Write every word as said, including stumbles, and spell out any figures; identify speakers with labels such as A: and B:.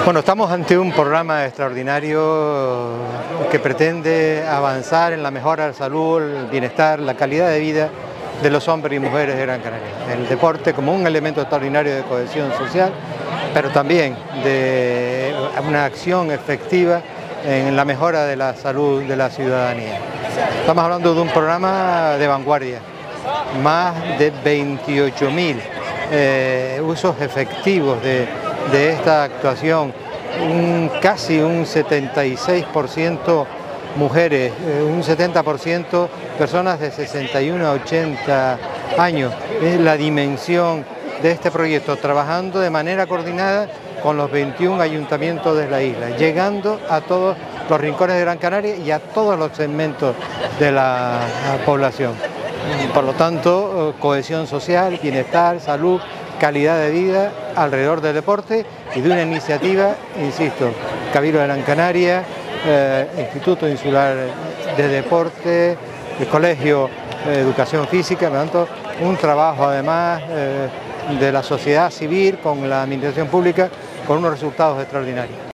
A: Bueno, estamos ante un programa extraordinario que pretende avanzar en la mejora de la salud, el bienestar, la calidad de vida de los hombres y mujeres de Gran Canaria. El deporte como un elemento extraordinario de cohesión social, pero también de una acción efectiva en la mejora de la salud de la ciudadanía. Estamos hablando de un programa de vanguardia, más de veintiocho mil eh, usos efectivos de, de esta actuación, un, casi un setenta y seis por ciento mujeres, eh, un setenta por ciento personas de sesenta y uno a ochenta años. Es la dimensión de este proyecto, trabajando de manera coordinada con los veintiún ayuntamientos de la isla, llegando a todos los rincones de Gran Canaria y a todos los segmentos de la población. Por lo tanto, cohesión social, bienestar, salud, calidad de vida alrededor del deporte y de una iniciativa, insisto, Cabildo de Gran Canaria, eh, Instituto Insular de Deporte, el Colegio de Educación Física, por lo tanto, un trabajo además eh, de la sociedad civil con la administración pública con unos resultados extraordinarios.